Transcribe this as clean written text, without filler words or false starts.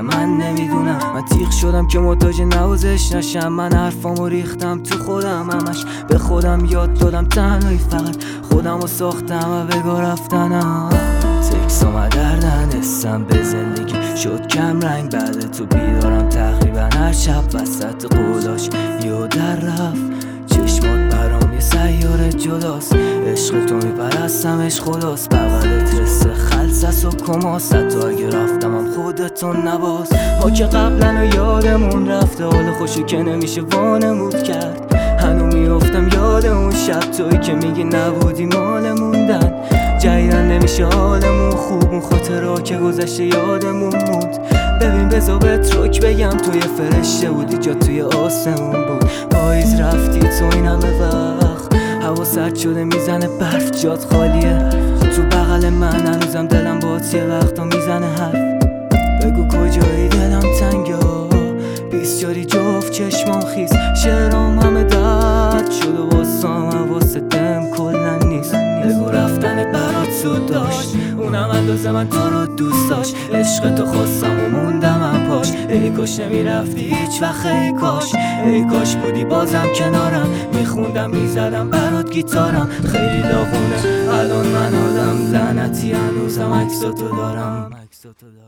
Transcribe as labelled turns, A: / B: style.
A: من نمیدونم. من تیغ شدم که محتاج نوازش نشم. من حرفامو ریختم تو خودم، همش به خودم یاد دادم تنهایی فقط خودمو ساختم و بگاه رفتنم. تکس اومد دردن حسم به زندگی شد کم رنگ. بعد تو بیدارم تقریبا هر شب وسط قولاش یه در رفت. چشمات برام یه سیاره جداست. عشق تو میپرستمش خداست. بغلت رسه خلصس و کماست. حتی اگه رفتم هم خودتون نباز. ما که قبلا و یادمون رفته، حال خوشو که نمیشه وانمود کرد. هنو میافتم یاد اون شب توی که میگی نبودی مال موندن. جدیدن نمیشه حالمون خوب، اون خاطرها که گذشته یادمون موند. ببین بذار بهت رک بگم، توی فرشته بودی جا توی آسمون بود. پاییز رفتی تو این همه وقت، هوا سرد شده میزنه برف، جات خالیه تو بغل من. هنوزم دلم باهات یه وقتا میزنه حرف. بگو کجایی دلم تنگه ها، بیسیاری جفت چشمان خیز. شعرام همه درد شده واسم، واسه دم کلن نیست. بگو رفتنت برات سود داشت، اونم اندازه من تو رو دوست داشت. عشق تو خواستم و موندم من پاش. ای کاش نمیرفتی هیچ وقت، ای کاش، ای کاش بودی بازم کنارم. میخوندم میزدم برات گیتارم. خیلی داغونه الان من آدم لعنتی، هنوزم عکساتو دارم.